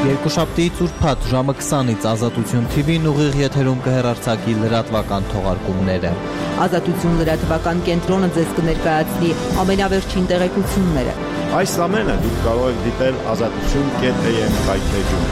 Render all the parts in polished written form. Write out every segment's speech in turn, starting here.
Երկուշաբթիից ուրբաթ ժամը 20-ից Ազատություն TV-ն ուղիղ եթերում կհեռարձակի լրատվական թողարկումները։ Ազատություն լրատվական կենտրոնը ձեզ կներկայացնի ամենավերջին տեղեկությունները։ Այս ամենը դուք կարող եք դիտել azatutun.am վայրէջում։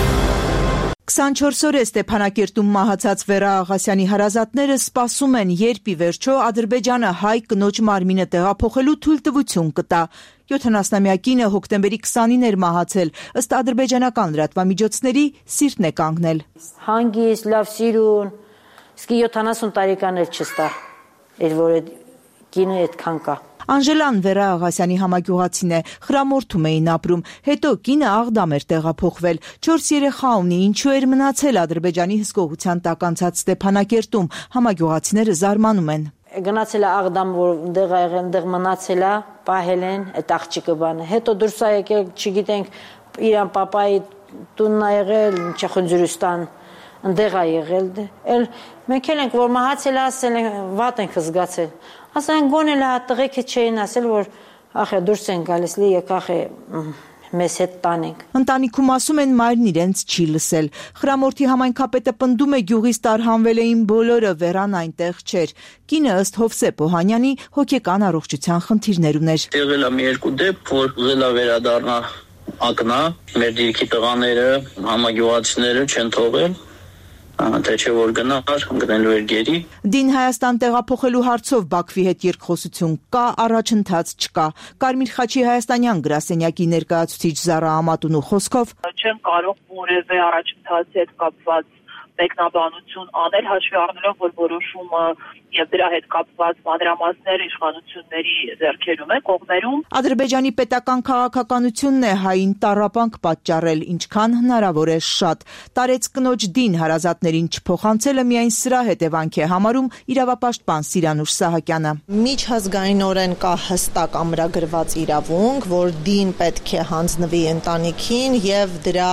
24 օր է Ստեփանակերտում մահացած Վերա Աղասյանի հարազատները սպասում են, երբ ի վերջո Ադրբեջանը հայ կնոջ մարմինը տեղափոխելու թույլտվություն կտա։ 70-ամյա կինը հոկտեմբերի 20-ին էր մահացել, ըստ ադրբեջանական լրատվամիջոցների սիրտն է կանգնել։ Հանգիստ, լավ սիրուն, իսկ 70 տարեկան էլ չստա, որ այդ կինը այդքան կա։ Անժելան Վերա Աղասյանի համագյուղացին է, Խրամորթում էին ապրում, հետո կինը Աղդամ էր տեղափոխվել, 4 երեխա ունի, ինչու էր մնացել Ադրբեջանի հսկողության տակ անցած Ստեփանակերտում, համագյուղացիները զարմանում են։ Գնացել է Աղդամ, որ ընդեղ ա եղել, ընդեղ մնացել է, պահել են այդ աղջիկը բանը։ Հետո դուրս ա եկել, չգիտենք, իրան պապայի տունն ա եղել, Խնձորստան, ընդեղ ա եղել։ Էլ մենք էլ ենք, որ մահացել է, ասել են, վատ ենք զգացել։ Ասեն գոնել է տղեկը չէին ասել, որ ախե դուրս են գալիս, լի եկախ է մեզ հետ տանենք։ Ընտանիքում ասում են մայրն իրենց չի լսել։ Խրամորթի համայնքապետը պնդում է գյուղից տարհանվել էին բոլորը, Վերան այնտեղ չէր։ Կինը ըստ Հովսեփ Օհանյանի հոգեկան առողջության խնդիրներ ուներ։ Եղել է մի երկու դեպք, որ ուզել է վերադառնա ակնա, մեր դիրքի տղաները, համագյուղացիները չեն թողել։ Թե չէ որ գնար, գնելու էր գերի։ Դին Հայաստան տեղափոխելու հարցով Բաքվի հետ երկխոսություն կա, առաջընթաց չկա։ Կարմիր խաչի հայաստանյան գրասենյակի ներկայացուցիչ Զարա Ամատունու խոսքով չեմ կարող որևէ առաջընթացի հետ կապված մեկնաբանություն անել, հաշվի առնելով, որ որոշումը եւ դրա հետ կապված մանրամասները իշխանությունների ձեռքերում է, կողմերում։ Ադրբեջանի պետական քաղաքականությունն է հային տառապանք պատճառել, ինչքան հնարավոր է շատ։ Տարեց կնոջ դին հարազատներին չփոխանցելը միայն սրա հետևանք է համարում իրավապաշտպան Սիրանուշ Սահակյանը։ Միջազգայինորեն կա հստակ ամրագրված իրավունք, որ դին պետք է հանձնվի ընտանիքին եւ դրա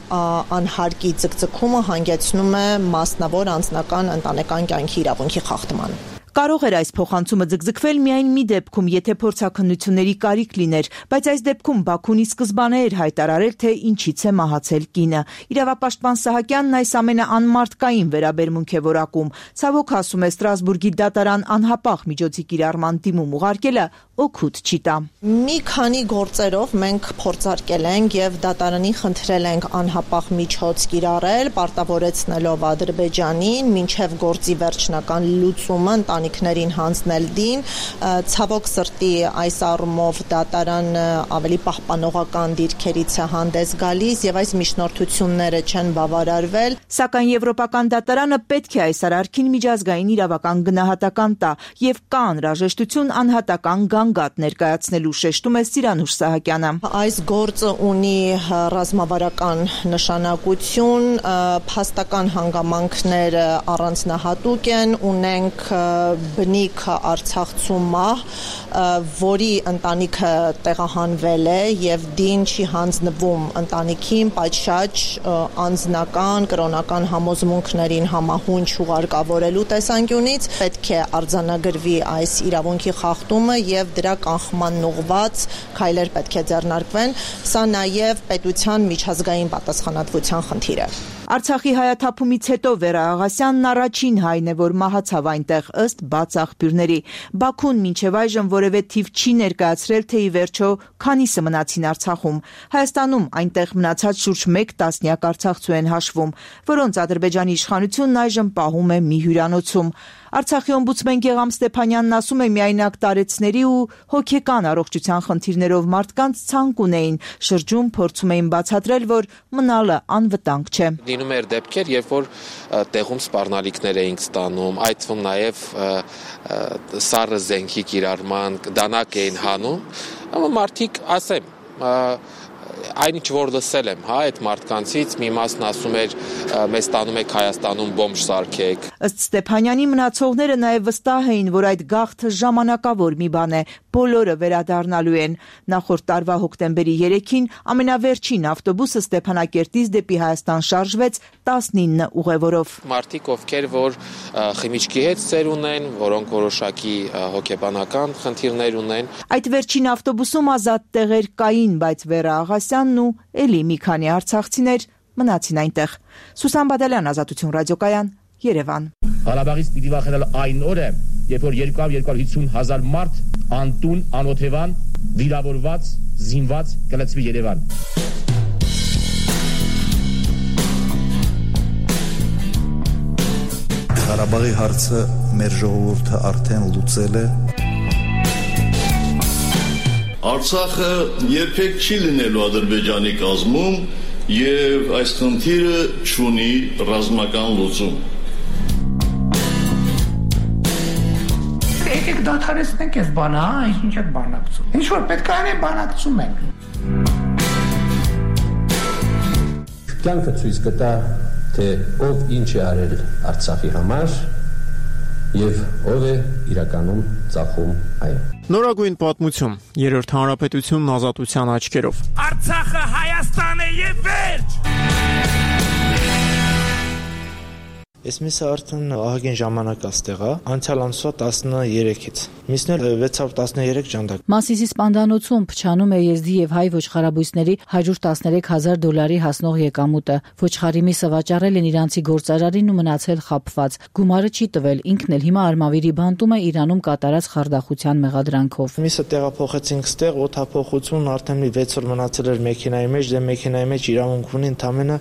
անհարկի ցկցկումը հանգեցնում է մասնավոր անձնական ընտանեկան կյանքի իրավունքի խախտման։ Կարող էր այս փոխանցումը ձգձգվել միայն մի դեպքում, եթե փորձաքննությունների կարիք լիներ, բայց այս դեպքում Բաքուն ի սկզբանե էր հայտարարել, թե ինչից է մահացել կինը։ Իրավապաշտպան Սահակյանն այս ամենը անմարդկային վերաբերմունք է որակում։ Ցավոք ասում է Ստրասբուրգի դատարան անհապաղ միջոցի կիրառման դիմում ուղարկելը օգուտ չի տա։ Մի քանի գործերով մենք փորձարկել ենք եւ դատարանին խնդրել ենք անհապաղ միջոց կիրառել, պարտավորեցնելով Ադրբեջանին մինչեւ գործի վերջնական լուծումը ընտանիքներին հանձնել դին։ Ցավոք սրտի այս առումով դատարանը ավելի պահպանողական դիրքերից է հանդես գալիս եւ այս միջնորդությունները չեն բավարարվել։ Սակայն Եվրոպական դատարանը պետք է այս արարքին միջազգային իրավական գնահատական տա եւ կա անհրաժեշտություն անհատական գանգատ ներկայացնելու, շեշտում է Սիրանուշ Սահակյանը։ Այս գործը ունի ռազմավարական նշանակություն, փաստական հանգամանքները առանձնահատուկ են, ունենք բնիկ արցախցու մահ, որի ընտանիքը տեղահանվել է եւ դին չի հանձնվում ընտանիքին, պատշաճ անձնական, կրոնական համոզմունքներին համահունչ ուղարկավորելու տեսանկյունից պետք է արձանագրվի այս իրավունքի խախտումը եւ դրա կանխման ուղղված քայլեր պետք է ձեռնարկվեն։ Սա նաեւ պետության միջազգային պատասխանատվության խնդիր է։ Արցախի հայաթափումից հետո Վերա Աղասյանն առաջին հայն է, որ մահացավ այնտեղ ըստ բաց աղբյուրների։ Բաքուն մինչև այժմ որևէ թիվ չի ներկայացրել, թե ի վերջո քանիսը մնացին Արցախում։ Հայաստանում այնտեղ մնացած շուրջ 1 տասնյակ արցախցու են հաշվում, որոնց Ադրբեջանի իշխանությունն այժմ պահում է մի հյուրանոցում։ Արցախի օմբուդսմեն Գեգամ Ստեփանյանն ասում է միայնակ տարեցների ու հոգեկան առողջության խնդիրներով մարդկանց ցանկ ունեին, շրջում փորձում էին բացատրել, որ մնալը անվտանգ չէ։ Լինում էր դեպքեր, երբ որ տեղում սպառնալիքներ էինք ստանում, այդ թվում նաև սառը զենքի կիրառման դանակ էին հանում, մարդիկ ասեմ այնինչ որ լսել եմ, այդ մարդկանցից մի մասն ասում էր մեզ տանում եք Հայաստանում բոմբ սարքեք։ Ըստ Ստեփանյանի մնացողները նաև վստահ էին, որ այդ գաղթը ժամանակավոր մի բան է, բոլորը վերադառնալու են։ Նախորդ տարվա հոկտեմբերի 3-ին ամենավերջին ավտոբուսը Ստեփանակերտից դեպի Հայաստան շարժվեց 19 ուղևորով։ Մարդիկ, ովքեր որ խմիչքի հետ ծեր ունեն, որոնք որոշակի հոգեբանական խնդիրներ ունեն։ Այդ վերջին ավտոբուսում ազատ տեղեր կային, բայց Վերա Աղասյանն ու էլի մի քանի արցախցիներ մնացին այնտեղ։ Սուսան Բադալյան, Ազատություն ռադիոկայան, Երևան։ Ղարաբաղից պիտի վախենալ այն օրը, երբ որ 250,000 մարդ անտուն, անօթևան, վիրավորված, զինված կլցվի Երևան։ Ղարաբաղի հարցը մեր ժողովուրդը արդեն լուծել է։ Արցախը երբեք չի լինելու Ադրբեջանի կազմում եւ այս խնդիրը չունի ռազմական լուծում։ Եկեք դադարեցնենք այս բանը, ինչ եք բանակցում։ Ինչ որ պետք է անենք, բանակցում ենք։ Կյանքը ցույց կտա, թե ով ինչ է արել Արցախի համար եւ ով է իրականում ծախում այն։ Նորագույն պատմություն, Երրորդ հանրապետությունն ազատության աչքերով։ Արցախը Հայաստան է եւ վերջ։ Ես միսը արդեն ահագին ժամանակ աստեղա, անցյալ ամսվա 13-ից։ Միսն էլ 613 ջանդակ։ Մասիսի սպանդանոցում փչանում է եզդի եւ հայ ոչխարաբույսների $113,000 հասնող եկամուտը։ Ոչխարի միսը վաճառել են իրանցի գործարարին ու մնացել խաբված։ Գումարը չի տվել, ինքն էլ հիմա Արմավիրի բանտում է Իրանում կատարած խարդախության մեղադրանքով։ Միսը տեղափոխեցինք ստեղ, օդափոխություն արդեն 6 օր մնացել էր մեքենայի մեջ, դե մեքենայի մեջ իրավունք ունի ընդամենը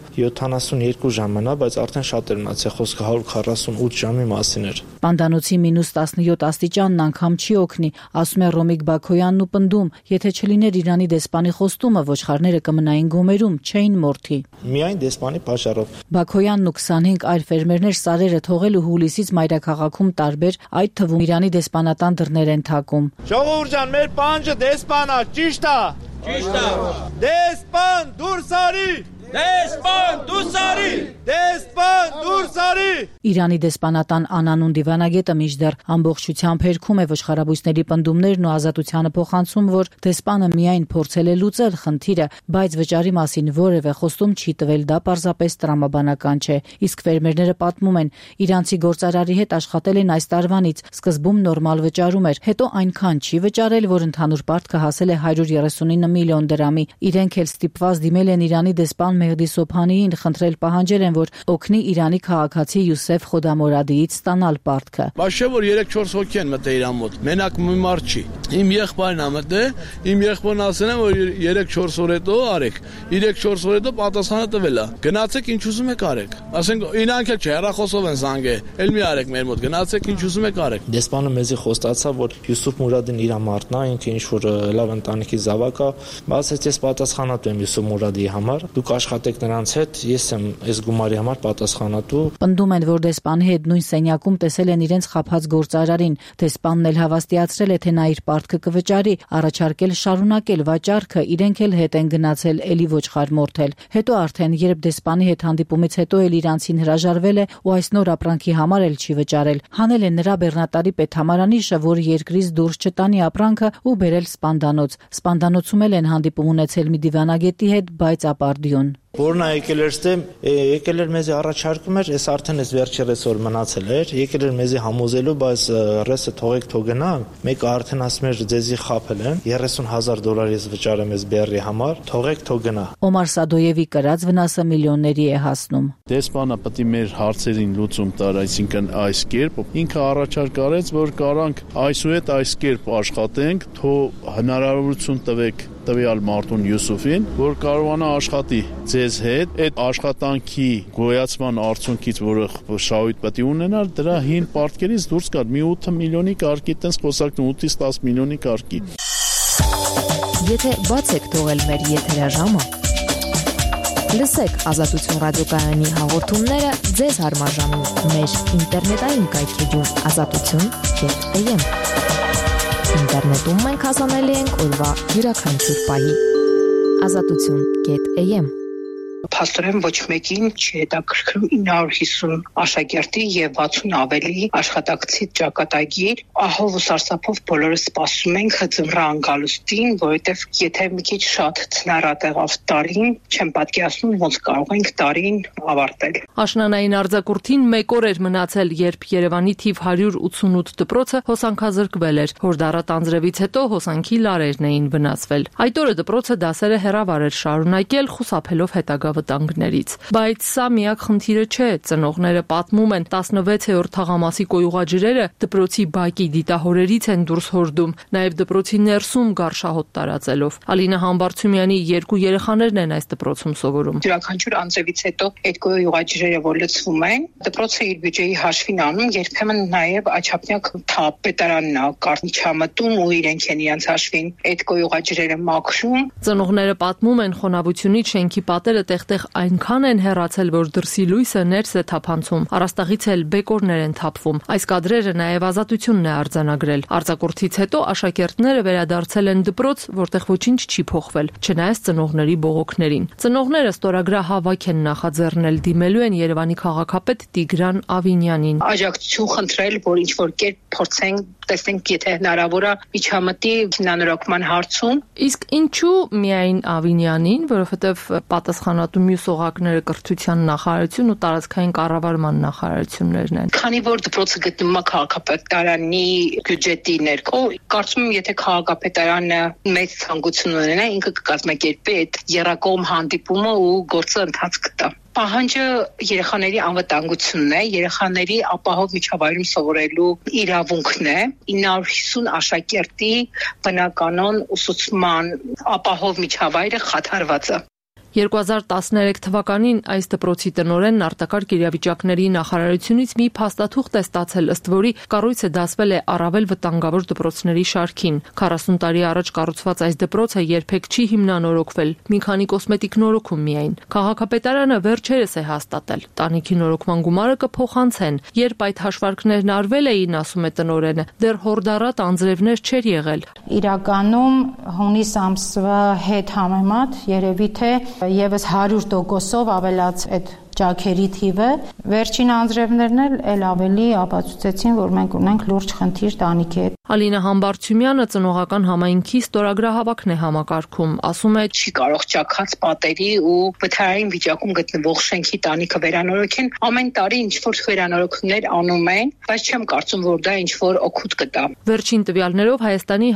72 ժամանա, բայց արդեն շատ էր մնացել, խոսքը 148 ժամի մասին էր։ Սպանդանոցի -17 աստիճանն անգամ չի օգնի, ասում է Ռոմիկ Բաքոյանն ու պնդում, եթե չլիներ Իրանի դեսպանի խոստումը, ոչխարները կմնային գոմերում, չէին մորթի։ Միայն դեսպանի պատճառով։ Բաքոյանն ու 25 այլ ֆերմերներ սարերը թողել ու հուլիսից մայրաքաղաքում տարբեր, այդ թվում Իրանի դեսպանատան դռներ են թակում։ Ժողովուրդ ջան, մեր պանջը դեսպանա, ճիշտ է։ Ճիշտ է։ Դեսպան դուրս արի։ Դեսպան դուրս արի։ Դեսպան դուրս արի։ Իրանի դեսպանատան անանուն դիվանագետը մինչդեռ ամբողջությամբ հերքում է ոչխարաբույսների պնդումներն ու ազատությանը փոխանցում, որ դեսպանը միայն փորձել է լուծել խնդիրը, բայց վճարի մասին որևէ խոստում չի տվել, դա պարզապես տրամաբանական չէ։ Իսկ ֆերմերները պատմում են, իրանցի գործարարի հետ աշխատել են այս տարվանից, սկզբում նորմալ վճարում էր, հետո այնքան չի վճարել, որ ընդհանուր պարտքը հասել է 139 միլիոն դրամի։ Իրենք էլ ստիպված դիմել են Իրանի դեսպան Մեհդի Սոփանիին, խնդրել պահանջել են, որ օգնի Իրանի քաղաքացի Յուսեֆ Խոդամորադիից ստանալ պարտքը։ Բայց չէ որ 3-4 հոգի են մտել իրան մոտ, մենակ մի մարդ չի։ Իմ եղբայրն ա մտել, իմ եղբայրն ասել են, որ 3-4 օր հետո արեք, 3-4 օր հետո պատասխանը տվել է։ Գնացեք ինչ ուզում եք արեք։ Ասենք իրանք էլ չէ, հեռախոսով են զանգել, էլ մի արեք մեր մոտ, գնացեք ինչ ուզում եք արեք։ Դեսպանը մեզի խոստացավ, որ Յուսուֆ Մուրադին իր մարդն է, ինքը ինչ որ լավ ընտանիքի զավակ է, բայց ես պատասխանատու եմ Յուսուֆ Մուրադի համար։ Դուք աշխատեք նրանց հետ, ես եմ այս գումարի համար պատասխանատու։ Պնդում են, որ դեսպանի հետ նույն սենյակում տեսել են իրենց խաբած գործարարին։ Դեսպանն էլ հավաստիացրել է, թե նա իր պարտքը կվճարի, առաջարկել շարունակել վաճառքը, իրենք էլ հետ են գնացել էլի ոչխար մորթել։ Հետո արդեն, երբ դեսպանի հետ հանդիպումից հետո էլ իրանցին հրաժարվել է ու այս նոր ապրանքի համար էլ չի վճարել։ Հանել են նրա բեռնատարի պետհամարանիշը, որ երկրից դուրս չտանի ապրանքը ու բերել սպանդանոց։ Սպանդանոցում էլ են հանդիպում ունեցել մի դիվանագետի հետ, բայց ապարդյուն։ Որն է եկել էր ստեմ, եկել էր մեզի առաջարկում էր, ես արդեն այս վերջի ռեսոր մնացել էր, եկել էր մեզի համոզելու, բայց ռեսը թողեք թող գնա, մեկը արդեն ասում էր ձեզի խաբել են, $30,000 ես վճարեմ այս բեռի համար, թողեք թող գնա։ Օմար Սադոյևի կրած վնասը միլիոնների է հասնում։ Դեսպանը պետք է մեր հարցերին լուծում տար, այսինքն այս կերպ, ինքը առաջարկ արեց, որ կարանք այսուհետ այս կերպ աշխատենք, թող հնարավորություն տվեք տվյալ մարդուն Յուսուֆին, որ կարողանա աշխատի ձեզ հետ, այդ աշխատանքի գոյացման արդյունքից, որը շահույթ պետք է ունենար, դրա հին պարտքերից դուրս գար մի 8 միլիոնի կարգի, տենց խոսակն 8-ից 10 միլիոնի կարգի։ Եթե բաց եք թողել մեր եթերաժամը, լսեք Ազատություն ռադիոկայանի հաղորդումները ձեզ հարմարժանում մեր ինտերնետային կայքեջում azatutun.am։ Ինտերնետում մենք հասանելի ենք օրվա յուրաքանչյուր պահի azatutun.am։ փաստորեն ոչ մեկին չի հետաքրքրում 950 աշակերտի եւ 60 ավելի աշխատակցի ճակատագիր, ահով ու սարսափով բոլորը սպասում ենք ձմռան գալուստին, որովհետեւ եթե մի քիչ շատ ցնարատ եղավ տարին, չեմ պատկերացնում ոնց կարող ենք տարին ավարտել։ Աշնանային արձակուրդին 1 օր էր մնացել, երբ Երևանի թիվ 188 դպրոցը հոսանքազրկվել էր։ Հորդառատ անձրևից հետո հոսանքի լարերն էին վնասվել։ Այդ օրը դպրոցը դասերը հեռավար էր շարունակել, խուսափելով հետագա վտանգներից։ Բայց սա միակ խնդիրը չէ։ Ծնողները պատմում են 16-րդ թաղամասի կոյուղաջրերը դպրոցի բակի դիտահորերից են դուրս հորդում, նաև դպրոցի ներսում գարշահոտ տարածելով։ Ալինա Համբարձումյանի 2 երեխաներն են այս դպրոցում սովորում։ Յուրաքանչյուր անձրևից հետո այդ կոյուղաջրերը որ լցվում են, դպրոցը իր բյուջեի հաշվին անում, երբեմն նաև աչափնյակ թափետարանն է կարնիչամտում ու իրենք են իրենց հաշվին այդ կոյուղաջրերը մաքրում։ Ծնողները պատմում են խոնավությունից շենքի պատերը տեղ-տեղ այնքան են հեռացել, որ դրսի լույսը ներս է թափանցում, առաստաղից էլ բեկորներ են թափվում։ Այս կադրերը նաև Ազատությունն է արձանագրել։ Արձակուրդից հետո աշակերտները վերադարձել են դպրոց, որտեղ ոչինչ չի փոխվել, չնայած ծնողների բողոքներին։ Ծնողները ստորագրահավաք են նախաձեռնել, դիմելու են Երևանի քաղաքապետ Տիգրան Ավինյանին։ Աջակցություն խնդրել, որ ինչ-որ կերպ փորձենք տեսնենք, եթե հնարավոր է միջամտի հիմնանորոգման հարցում։ Իսկ ինչու միայն Ավինյանին, որովհետև պատասխանատու մյուս օղակները կրթության նախարարություն ու տարածքային կառավարման նախարարություններն են։ Քանի որ դպրոցը գտնվում է քաղաքապետարանի բյուջետի ներքո, կարծում եմ, եթե քաղաքապետարանը մեծ ցանկություն ունենա, ինքը կկազմակերպի այդ երակողմ հանդիպումը ու գործը ընթաց կտա։ Պահանջը երեխաների անվտանգությունն է, երեխաների ապահով միջավայրում սովորելու իրավունքն է, 950 աշակերտի բնականոն ուսուցման ապահով միջավայրը խաթարված է։ 2013 թվականին այս դպրոցի տնօրենն արտակարգ իրավիճակների նախարարությունից մի փաստաթուղթ է ստացել, ըստ որի կառույցը դասվել է առավել վտանգավոր դպրոցների շարքին։ 40 տարի առաջ կառուցված այս դպրոցը երբեք չի հիմնանորոգվել, մի քանի կոսմետիկ նորոգում միայն։ Քաղաքապետարանը վերջերս է հաստատել, տանիքի նորոգման գումարը կփոխանցեն։ Երբ այդ հաշվարկներն արվել էին, ասում է տնօրենը, դեռ հորդառատ անձրևներ չէր եղել։ Իրականում հունիս ամսվա հետ համեմատ երևի թե եւս 100% ավելաց այդ ջաքերի թիվը, վերջին անձրևներն էլ ավելի ապացուցեցին, որ մենք ունենք լուրջ խնդիր տանիքի հետ։ Ալինա Համբարձումյանը ծնողական համայնքի ստորագրահավաքն է համակարգում, ասում է, չի կարող ճաքած պատերի ու վթարային վիճակում գտնվող շենքի տանիքը վերանորոգեն, ամեն տարի ինչ-որ վերանորոգումներ անում են, բայց չեմ կարծում, որ դա ինչ-որ օգուտ կտա։ Վերջին տվյալներով Հայաստանի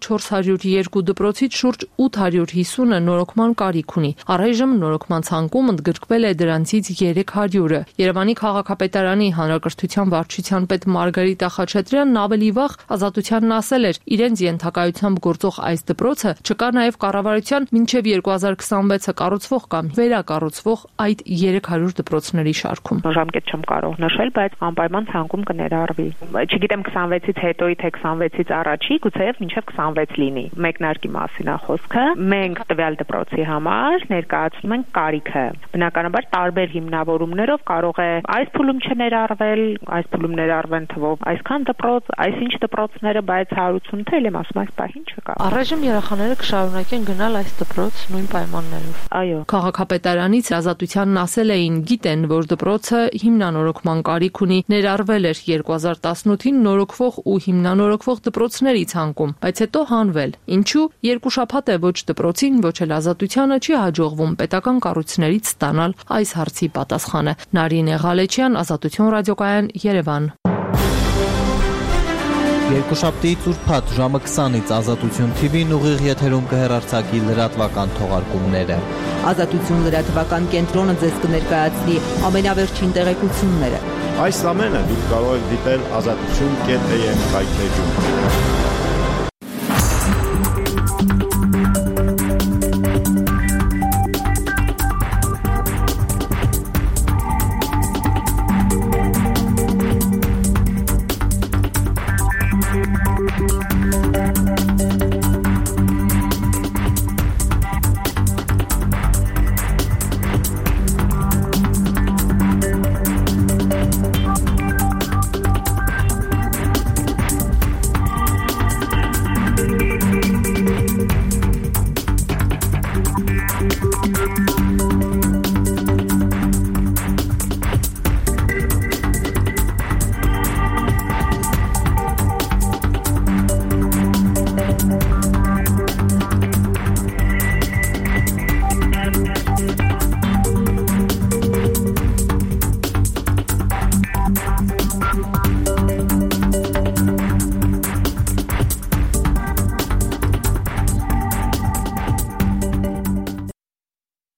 1402 դպրոցից շուրջ 850-ը նորոգման կարիք ունի։ Առայժմ նորոգման ցանկում ընդգրկվել է դրանցից 300-ը։ Երևանի քաղաքապետարանի հանրակրթության վարչության պետ Մարգարիտա Խաչատրյանն ավելի վաղ Ազատությանն ասել էր, իրենց ենթակայությամբ գործող այս դպրոցը չկա նաև կառավարության մինչև 2026-ը կառուցվող կամ վերակառուցվող այդ 300 դպրոցների շարքում։ Ժամկետ չեմ կարող նշել, բայց անպայման ցանկում կներառվի։ Չգիտեմ 26-ից հետոյի թե 26-ից առաջի, գուցեև մինչև 26 լինի։ Մեկնարկի մասին է խոսքը։ Մենք տվյալ դպրոցի համար ներկայացնում ենք կարիքը։ Բնականաբար տարբեր հիմնավորումներով կարող է այս փուլում չներառվել, այս փուլում ներառվեն թվով այսքան դպրոց, այսինչ դպրոցները, բայց 180 թել եմ ասում, այս պահին չկա։ Առայժմ երեխաները կշարունակեն գնալ այս դպրոց նույն պայմաններով։ Այո։ Քաղաքապետարանից Ազատությանն ասել էին, գիտեն, որ դպրոցը հիմնանորոգման կարիք ունի, ներառվել էր 2018-ին նորոգվող ու հիմնանորոգվող դպրոցների ցանկում, բայց հետո հանվել։ Ինչու? 2 շաբաթ է ոչ դպրոցին, ոչ էլ Ազատությանը չի հաջողվում պետական կառույցներից ստանալ այս հարցի պատասխանը։ Նարինե Ղալեչյան, Ազատություն ռադիոկայան, Երևան։ Երկուշաբթի ծուրփաթ ժամը 20-ից Ազատություն TV-ն ուղիղ եթերում կհեռարձակի լրատվական թողարկումները։ Ազատություն լրատվական կենտրոնը ձեզ կներկայացնի ամենավերջին տեղեկությունները։ Այս ամենը դուք կարող եք դիտել azatutun.am կայքեջում։